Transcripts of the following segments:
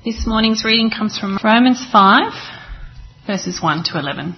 This morning's reading comes from Romans 5, verses 1 to 11.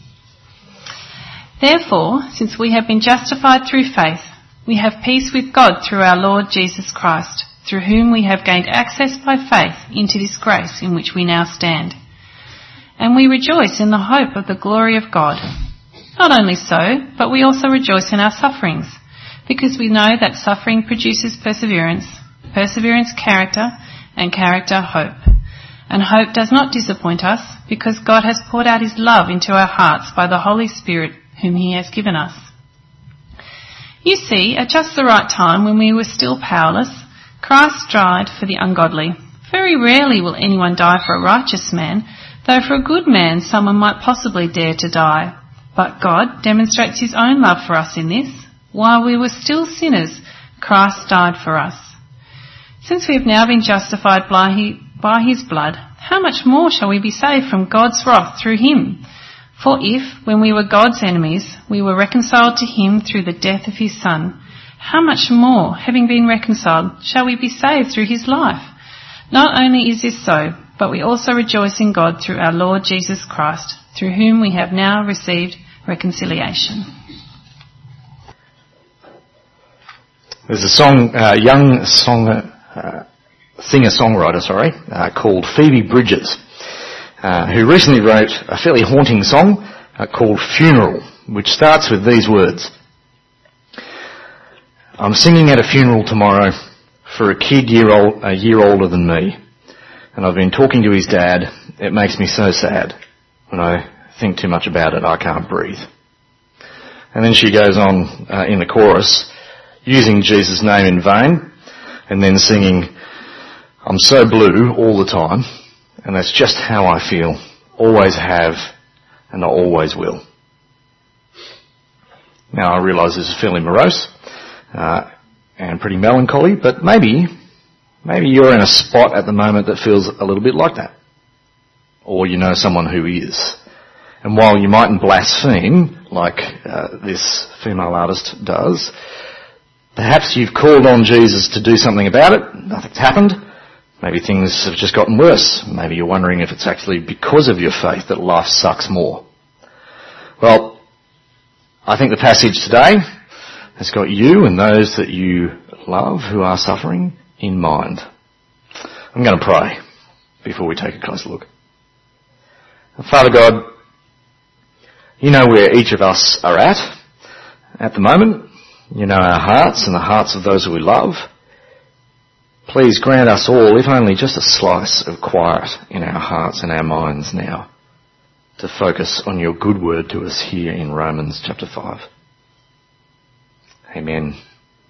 Therefore, since we have been justified through faith, we have peace with God through our Lord Jesus Christ, through whom we have gained access by faith into this grace in which we now stand. And we rejoice in the hope of the glory of God. Not only so, but we also rejoice in our sufferings, because we know that suffering produces perseverance, perseverance character, and character hope. And hope does not disappoint us, because God has poured out his love into our hearts by the Holy Spirit whom he has given us. You see, at just the right time, when we were still powerless, Christ died for the ungodly. Very rarely will anyone die for a righteous man, though for a good man someone might possibly dare to die. But God demonstrates his own love for us in this: while we were still sinners, Christ died for us. Since we have now been justified by his blood, how much more shall we be saved from God's wrath through him? For if, when we were God's enemies, we were reconciled to him through the death of his Son, how much more, having been reconciled, shall we be saved through his life? Not only is this so, but we also rejoice in God through our Lord Jesus Christ, through whom we have now received reconciliation. There's a young singer-songwriter, called Phoebe Bridgers, who recently wrote a fairly haunting song called Funeral, which starts with these words: I'm singing at a funeral tomorrow for a kid a year older than me, and I've been talking to his dad. It makes me so sad. When I think too much about it, I can't breathe. And then she goes on in the chorus, using Jesus' name in vain, and then singing, I'm so blue all the time, and that's just how I feel, always have, and I always will. Now I realise this is fairly morose and pretty melancholy, but maybe you're in a spot at the moment that feels a little bit like that. Or you know someone who is. And while you mightn't blaspheme like this female artist does, perhaps you've called on Jesus to do something about it. Nothing's happened. Maybe things have just gotten worse. Maybe you're wondering if it's actually because of your faith that life sucks more. Well, I think the passage today has got you and those that you love who are suffering in mind. I'm going to pray before we take a closer look. Father God, you know where each of us are at the moment. You know our hearts and the hearts of those who we love. Please grant us all, if only just a slice of quiet in our hearts and our minds now, to focus on your good word to us here in Romans chapter 5. Amen.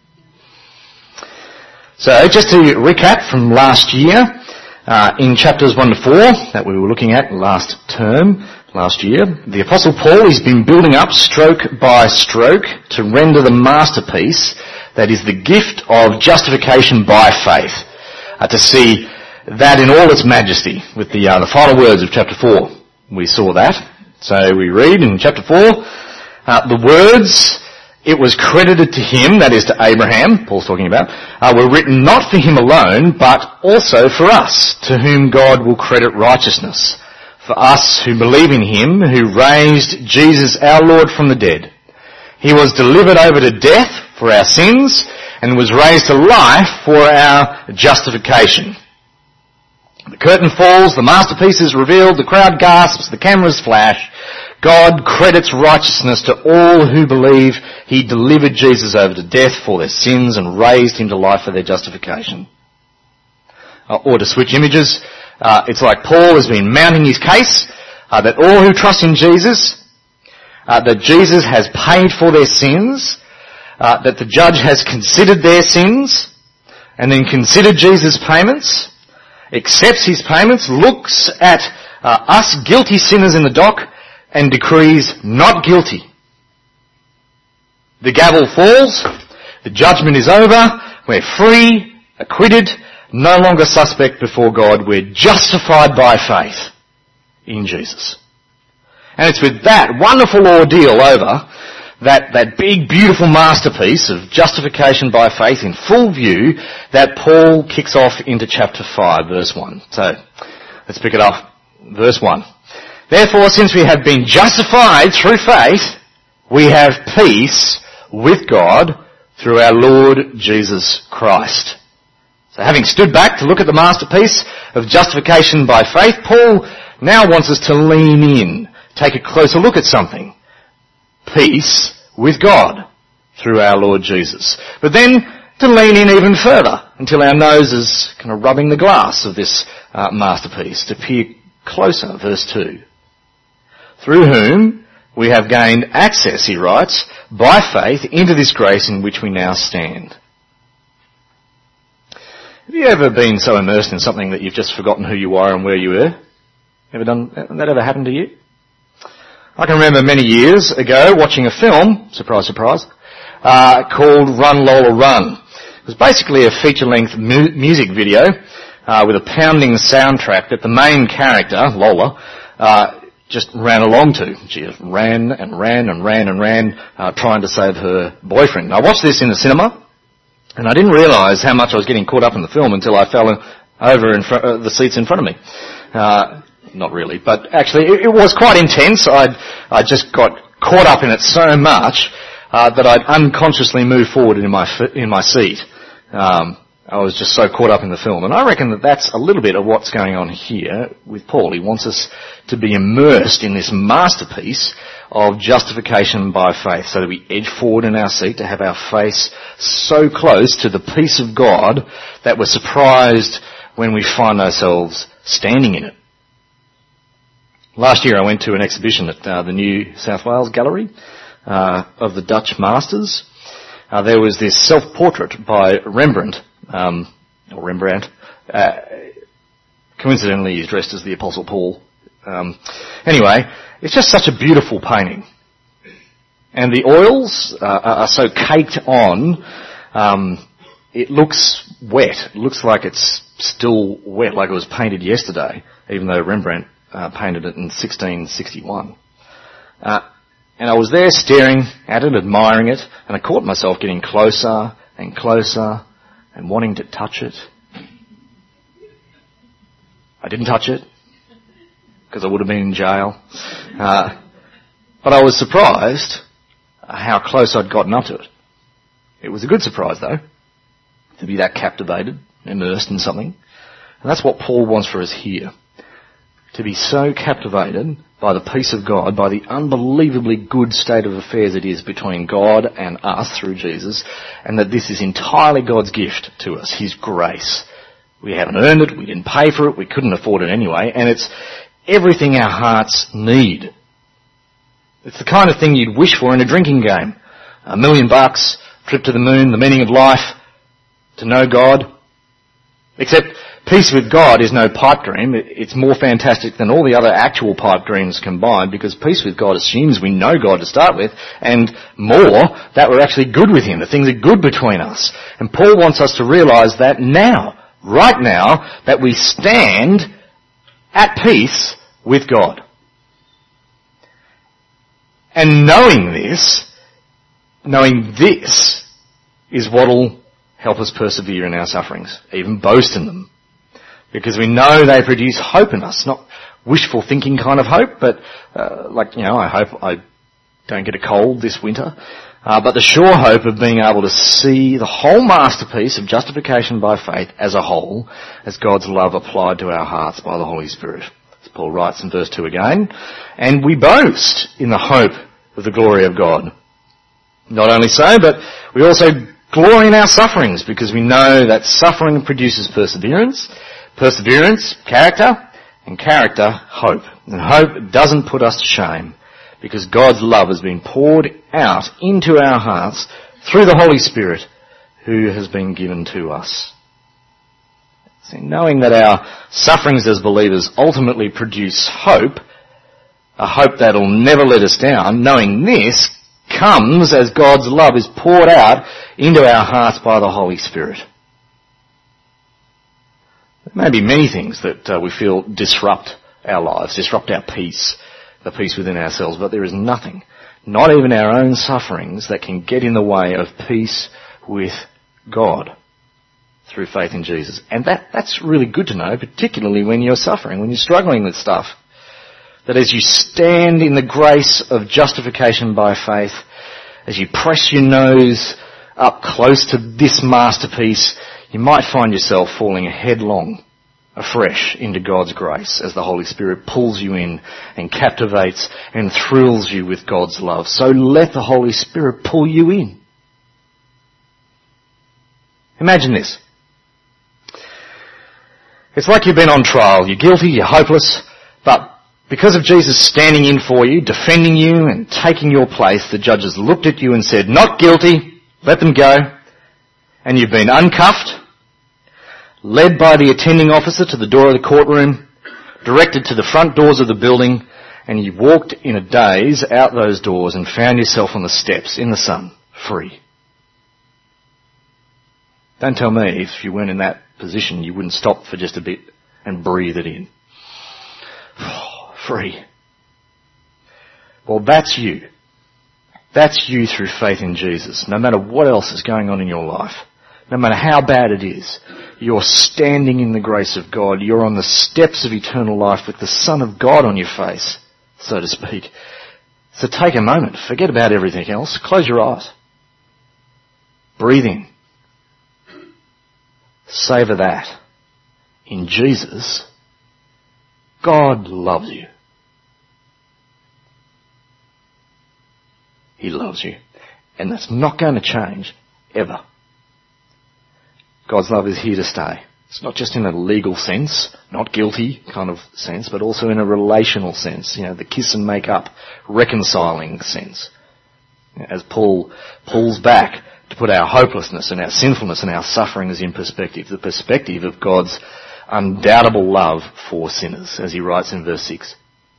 So just to recap from last year, in chapters 1 to 4 that we were looking at last year, the Apostle Paul has been building up stroke by stroke to render the masterpiece that is the gift of justification by faith, to see that in all its majesty with the final words of chapter 4. We saw that. So we read in chapter 4, the words, it was credited to him, that is to Abraham, Paul's talking about, were written not for him alone, but also for us, to whom God will credit righteousness. For us who believe in him, who raised Jesus our Lord from the dead. He was delivered over to death for our sins and was raised to life for our justification. The curtain falls, the masterpiece is revealed, the crowd gasps, the cameras flash. God credits righteousness to all who believe he delivered Jesus over to death for their sins and raised him to life for their justification. Or to switch images, it's like Paul has been mounting his case that all who trust in Jesus, that Jesus has paid for their sins, that the judge has considered their sins, and then considered Jesus' payments, accepts his payments, looks at us guilty sinners in the dock, and decrees not guilty. The gavel falls, the judgment is over, we're free, acquitted, no longer suspect before God, we're justified by faith in Jesus. And it's with that wonderful ordeal over that big, beautiful masterpiece of justification by faith in full view that Paul kicks off into chapter 5, verse 1. So, let's pick it up. Verse 1. Therefore, since we have been justified through faith, we have peace with God through our Lord Jesus Christ. So having stood back to look at the masterpiece of justification by faith, Paul now wants us to lean in, take a closer look at something. Peace with God through our Lord Jesus. But then to lean in even further until our nose is kind of rubbing the glass of this masterpiece, to peer closer, verse 2. Through whom we have gained access, he writes, by faith into this grace in which we now stand. Have you ever been so immersed in something that you've just forgotten who you are and where you were? That ever happened to you? I can remember many years ago watching a film, surprise, surprise, called Run Lola Run. It was basically a feature-length music video with a pounding soundtrack that the main character, Lola, just ran along to. She just ran and ran and ran and ran, trying to save her boyfriend. I watched this in the cinema, and I didn't realise how much I was getting caught up in the film until I fell over in the seats in front of me. Not really, but actually it was quite intense. I just got caught up in it so much that I'd unconsciously moved forward in my seat. I was just so caught up in the film. And I reckon that that's a little bit of what's going on here with Paul. He wants us to be immersed in this masterpiece of justification by faith so that we edge forward in our seat to have our face so close to the peace of God that we're surprised when we find ourselves standing in it. Last year I went to an exhibition at the New South Wales Gallery of the Dutch Masters. There was this self-portrait by Rembrandt. Coincidentally, he's dressed as the Apostle Paul. Anyway, it's just such a beautiful painting. And the oils are so caked on, it looks wet. It looks like it's still wet, like it was painted yesterday, even though Rembrandt painted it in 1661. And I was there staring at it, admiring it, and I caught myself getting closer and closer and wanting to touch it. I didn't touch it, because I would have been in jail. But I was surprised how close I'd gotten up to it. It was a good surprise, though, to be that captivated, immersed in something. And that's what Paul wants for us here. To be so captivated by the peace of God, by the unbelievably good state of affairs it is between God and us through Jesus, and that this is entirely God's gift to us, His grace. We haven't earned it, we didn't pay for it, we couldn't afford it anyway, and it's everything our hearts need. It's the kind of thing you'd wish for in a drinking game. $1 million, trip to the moon, the meaning of life, to know God. Except peace with God is no pipe dream. It's more fantastic than all the other actual pipe dreams combined, because peace with God assumes we know God to start with, and more, that we're actually good with Him, that things are good between us. And Paul wants us to realise that now, right now, that we stand at peace with God. And knowing this is what'll help us persevere in our sufferings, even boast in them. Because we know they produce hope in us, not wishful thinking kind of hope, but I hope I don't get a cold this winter, but the sure hope of being able to see the whole masterpiece of justification by faith as a whole, as God's love applied to our hearts by the Holy Spirit. As Paul writes in verse 2 again, and we boast in the hope of the glory of God. Not only so, but we also glory in our sufferings, because we know that suffering produces perseverance, perseverance, character, and character, hope. And hope doesn't put us to shame, because God's love has been poured out into our hearts through the Holy Spirit who has been given to us. See, knowing that our sufferings as believers ultimately produce hope, a hope that'll never let us down, knowing this comes as God's love is poured out into our hearts by the Holy Spirit. There may be many things that we feel disrupt our lives, disrupt our peace, the peace within ourselves, but there is nothing not even our own sufferings, that can get in the way of peace with God through faith in Jesus. And that's really good to know, particularly when you're suffering, when you're struggling with stuff. That as you stand in the grace of justification by faith, as you press your nose up close to this masterpiece, you might find yourself falling headlong afresh into God's grace as the Holy Spirit pulls you in and captivates and thrills you with God's love. So let the Holy Spirit pull you in. Imagine this. It's like you've been on trial. You're guilty, you're hopeless, but because of Jesus standing in for you, defending you and taking your place, the judges looked at you and said, "Not guilty, let them go." And you've been uncuffed, led by the attending officer to the door of the courtroom, directed to the front doors of the building, and you walked in a daze out those doors and found yourself on the steps in the sun, free. Don't tell me if you weren't in that position you wouldn't stop for just a bit and breathe it in. Free. Well, that's you. That's you through faith in Jesus. No matter what else is going on in your life, no matter how bad it is, you're standing in the grace of God. You're on the steps of eternal life with the Son of God on your face, so to speak. So take a moment. Forget about everything else. Close your eyes. Breathe in. Savour that. In Jesus, God loves you. He loves you. And that's not going to change, ever. God's love is here to stay. It's not just in a legal sense, not guilty kind of sense, but also in a relational sense, the kiss and make up, reconciling sense. As Paul pulls back to put our hopelessness and our sinfulness and our sufferings in perspective, the perspective of God's undoubtable love for sinners, as he writes in verse 6.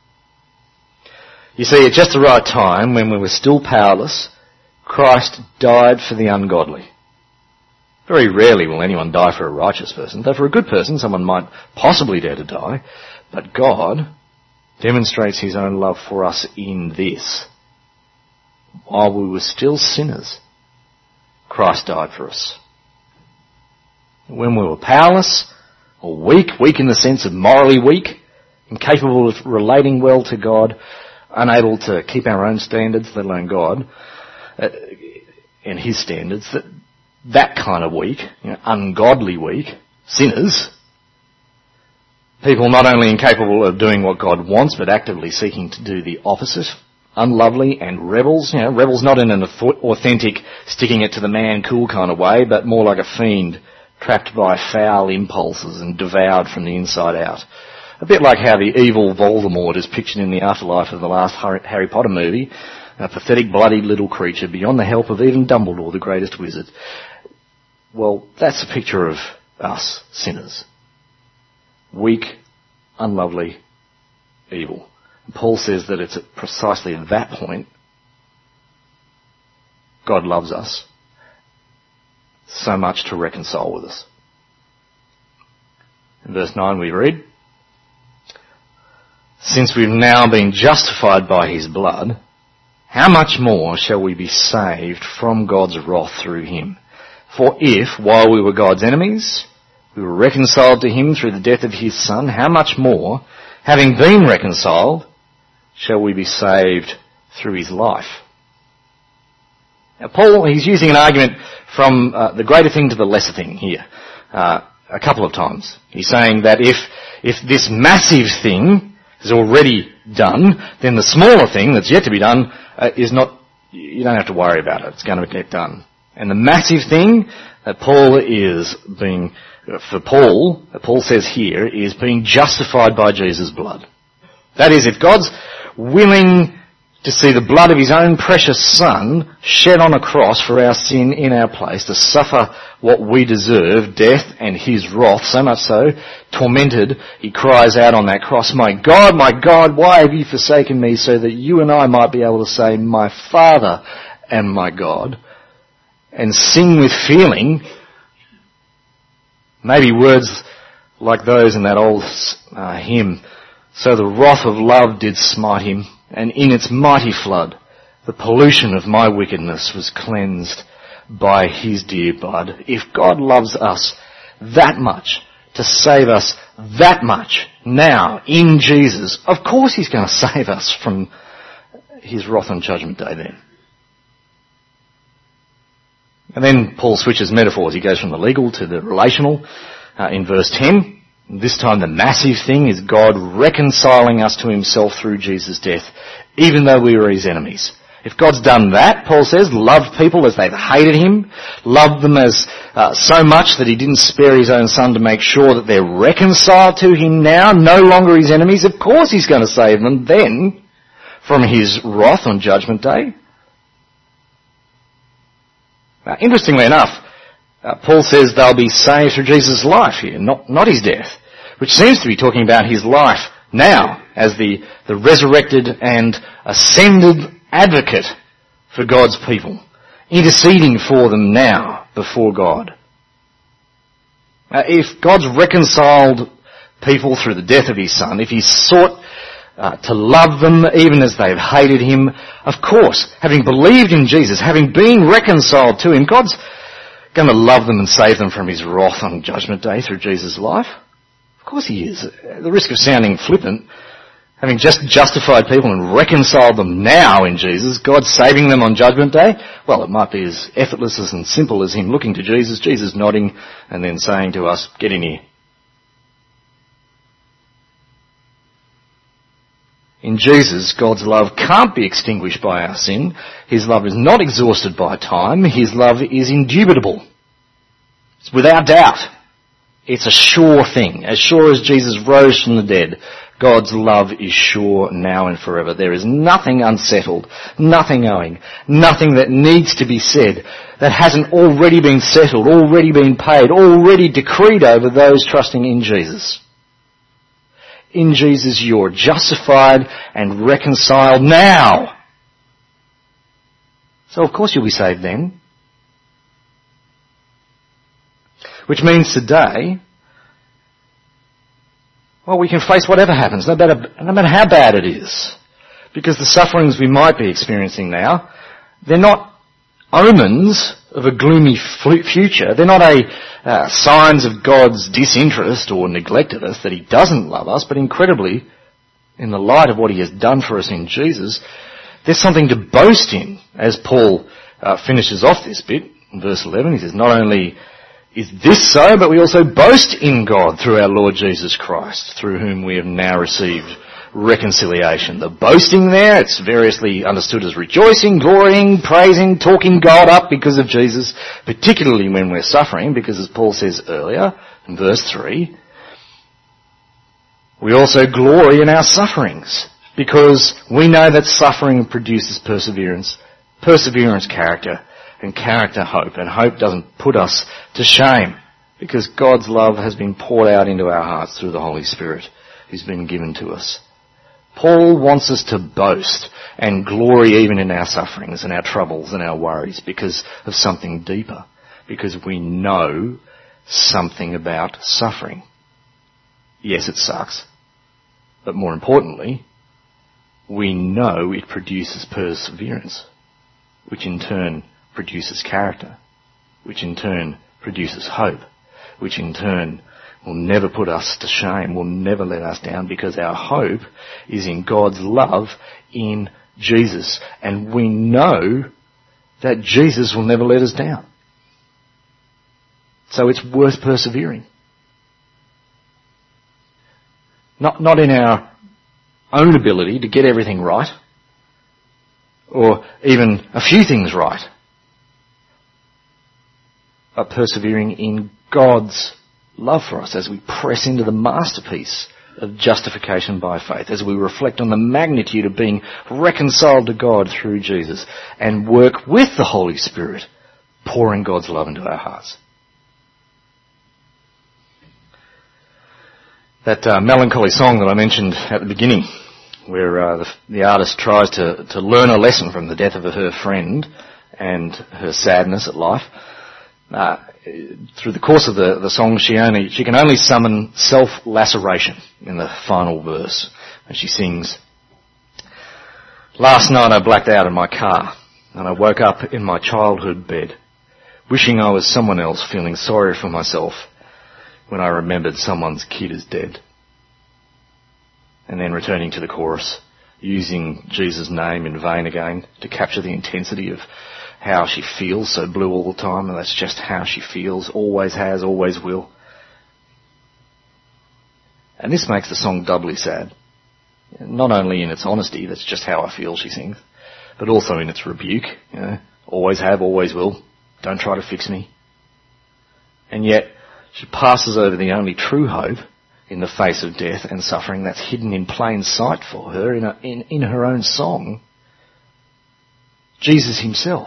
You see, at just the right time, when we were still powerless, Christ died for the ungodly. Very rarely will anyone die for a righteous person, though for a good person someone might possibly dare to die. But God demonstrates his own love for us in this. While we were still sinners, Christ died for us. When we were powerless or weak in the sense of morally weak, incapable of relating well to God, unable to keep our own standards, let alone God, and his standards, that kind of weak, ungodly weak, sinners, people not only incapable of doing what God wants, but actively seeking to do the opposite, unlovely and rebels, rebels not in an authentic, sticking it to the man cool kind of way, but more like a fiend, trapped by foul impulses and devoured from the inside out. A bit like how the evil Voldemort is pictured in the afterlife of the last Harry Potter movie, a pathetic, bloody little creature beyond the help of even Dumbledore, the greatest wizard. Well, that's a picture of us, sinners. Weak, unlovely, evil. And Paul says that it's at precisely that point God loves us so much to reconcile with us. In verse 9 we read, "Since we've now been justified by his blood, how much more shall we be saved from God's wrath through him? For if, while we were God's enemies, we were reconciled to him through the death of his Son, how much more, having been reconciled, shall we be saved through his life?" Now Paul, he's using an argument from the greater thing to the lesser thing here a couple of times. He's saying that if this massive thing is already done, then the smaller thing that's yet to be done is not, you don't have to worry about it. It's going to get done. And the massive thing that Paul says here, is being justified by Jesus' blood. That is, if God's willing to see the blood of his own precious Son shed on a cross for our sin in our place, to suffer what we deserve, death and his wrath, so much so, tormented, he cries out on that cross, my God, why have you forsaken me?" so that you and I might be able to say, "My Father and my God," and sing with feeling, maybe words like those in that old hymn, "So the wrath of love did smite him, and in its mighty flood The pollution of my wickedness was cleansed by his dear blood. If God loves us that much, to save us that much now in Jesus, of course he's going to save us from his wrath on Judgment Day then. And then Paul switches metaphors. He goes from the legal to the relational in verse 10. This time the massive thing is God reconciling us to himself through Jesus' death, even though we were his enemies. If God's done that, Paul says, loved people as they've hated him, loved them as so much that he didn't spare his own son to make sure that they're reconciled to him now, no longer his enemies, of course he's going to save them then from his wrath on Judgment Day. Now, interestingly enough, Paul says they'll be saved through Jesus' life here, not his death, which seems to be talking about his life now as the resurrected and ascended advocate for God's people, interceding for them now before God. If God's reconciled people through the death of his son, if he's sought to love them even as they've hated him, of course, having believed in Jesus, having been reconciled to him, God's going to love them and save them from his wrath on Judgment Day through Jesus' life. Of course he is. At the risk of sounding flippant, having just justified people and reconciled them now in Jesus, God saving them on Judgment Day, well, it might be as effortless and simple as him looking to Jesus, Jesus nodding and then saying to us, get in here. In Jesus, God's love can't be extinguished by our sin. His love is not exhausted by time. His love is indubitable. It's without doubt. It's a sure thing. As sure as Jesus rose from the dead, God's love is sure now and forever. There is nothing unsettled, nothing owing, nothing that needs to be said that hasn't already been settled, already been paid, already decreed over those trusting in Jesus. In Jesus you're justified and reconciled now. So of course you'll be saved then. Which means today, well, we can face whatever happens, no matter how bad it is. Because the sufferings we might be experiencing now, they're not omens of a gloomy future. They're not signs of God's disinterest or neglect of us, that he doesn't love us, but incredibly, in the light of what he has done for us in Jesus, there's something to boast in. As Paul finishes off this bit, in verse 11, he says, not only is this so, but we also boast in God through our Lord Jesus Christ, through whom we have now received reconciliation. The boasting there, it's variously understood as rejoicing, glorying, praising, talking God up because of Jesus, particularly when we're suffering, because as Paul says earlier in verse 3, we also glory in our sufferings because we know that suffering produces perseverance, perseverance character, and character hope, and hope doesn't put us to shame because God's love has been poured out into our hearts through the Holy Spirit who's been given to us. Paul wants us to boast and glory even in our sufferings and our troubles and our worries because of something deeper, because we know something about suffering. Yes, it sucks, but more importantly, we know it produces perseverance, which in turn produces character, which in turn produces hope, which in turn will never put us to shame, will never let us down, because our hope is in God's love in Jesus. And we know that Jesus will never let us down. So it's worth persevering. Not in our own ability to get everything right, or even a few things right, but persevering in God's love for us as we press into the masterpiece of justification by faith, as we reflect on the magnitude of being reconciled to God through Jesus and work with the Holy Spirit, pouring God's love into our hearts. That melancholy song that I mentioned at the beginning, where the artist tries to learn a lesson from the death of her friend and her sadness at life. Through the course of the song, she can only summon self-laceration in the final verse. And she sings, Last night I blacked out in my car and I woke up in my childhood bed, wishing I was someone else, feeling sorry for myself when I remembered someone's kid is dead. And then returning to the chorus, using Jesus' name in vain again to capture the intensity of how she feels so blue all the time, and that's just how she feels, always has, always will. And this makes the song doubly sad. Not only in its honesty, that's just how I feel, she sings, but also in its rebuke, always have, always will, don't try to fix me. And yet, she passes over the only true hope in the face of death and suffering that's hidden in plain sight for her in her own song, Jesus himself.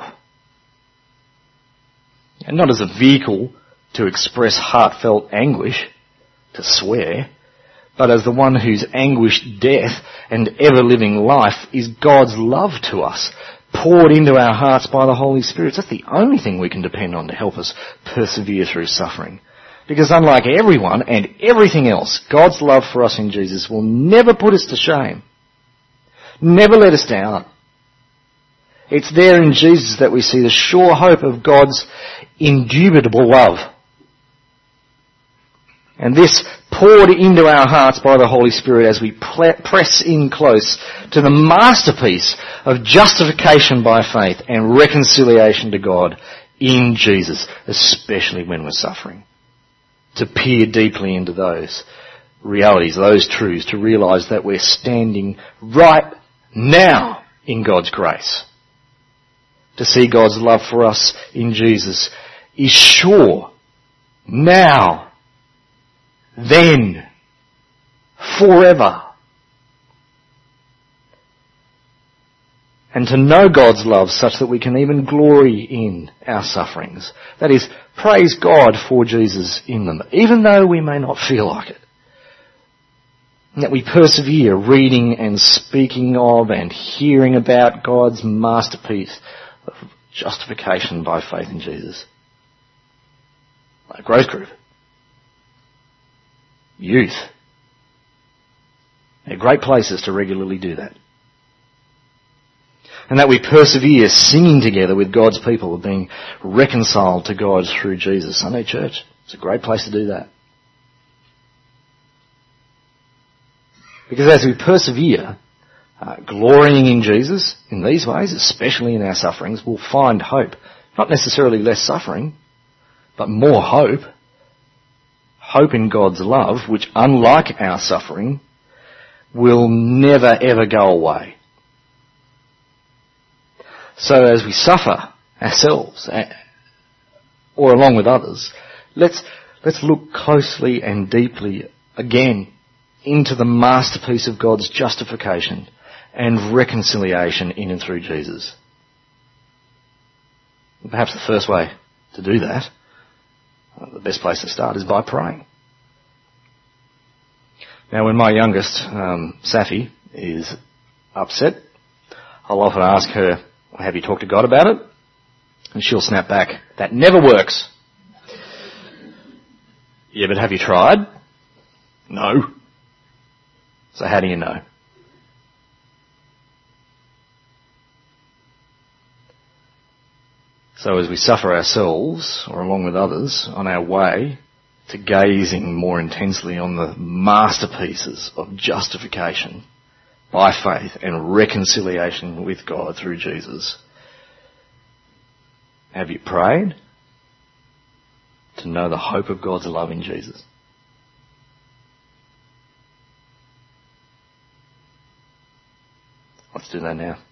And not as a vehicle to express heartfelt anguish, to swear, but as the one whose anguished death and ever-living life is God's love to us, poured into our hearts by the Holy Spirit. That's the only thing we can depend on to help us persevere through suffering. Because unlike everyone and everything else, God's love for us in Jesus will never put us to shame, never let us down. It's there in Jesus that we see the sure hope of God's indubitable love. And this poured into our hearts by the Holy Spirit as we press in close to the masterpiece of justification by faith and reconciliation to God in Jesus, especially when we're suffering. To peer deeply into those realities, those truths, to realise that we're standing right now in God's grace. To see God's love for us in Jesus is sure, now, then, forever. And to know God's love such that we can even glory in our sufferings. That is, praise God for Jesus in them, even though we may not feel like it. And that we persevere reading and speaking of and hearing about God's masterpiece of justification by faith in Jesus. Like growth group. Youth. They're great places to regularly do that. And that we persevere singing together with God's people, being reconciled to God through Jesus. Sunday church, it's a great place to do that. Because as we persevere, glorying in Jesus in these ways, especially in our sufferings, we'll find hope. Not necessarily less suffering, but more hope. Hope in God's love, which unlike our suffering, will never ever go away. So as we suffer ourselves, or along with others, let's look closely and deeply again into the masterpiece of God's justification and reconciliation in and through Jesus. Perhaps the first way to do that, the best place to start, is by praying. Now when my youngest, Safi, is upset, I'll often ask her, have you talked to God about it? And she'll snap back, that never works. Yeah, but have you tried? No. So how do you know? So as we suffer ourselves, or along with others, on our way to gazing more intensely on the masterpieces of justification by faith and reconciliation with God through Jesus, have you prayed to know the hope of God's love in Jesus? Let's do that now.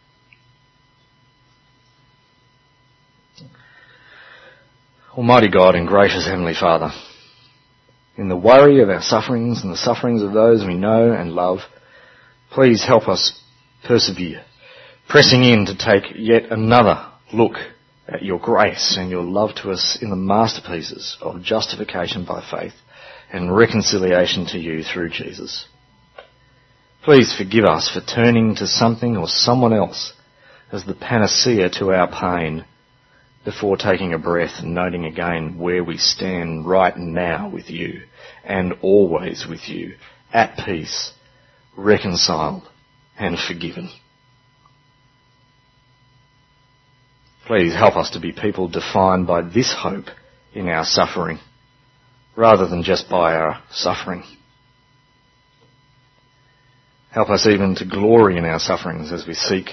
Almighty God and gracious Heavenly Father, in the worry of our sufferings and the sufferings of those we know and love, please help us persevere, pressing in to take yet another look at your grace and your love to us in the masterpieces of justification by faith and reconciliation to you through Jesus. Please forgive us for turning to something or someone else as the panacea to our pain before taking a breath and noting again where we stand right now with you and always with you, at peace, reconciled and forgiven. Please help us to be people defined by this hope in our suffering, rather than just by our suffering. Help us even to glory in our sufferings as we seek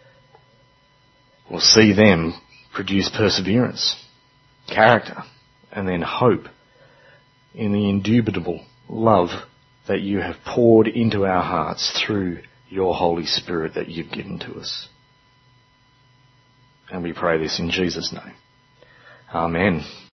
or see them produce perseverance, character, and then hope in the indubitable love that you have poured into our hearts through your Holy Spirit that you've given to us. And we pray this in Jesus' name. Amen.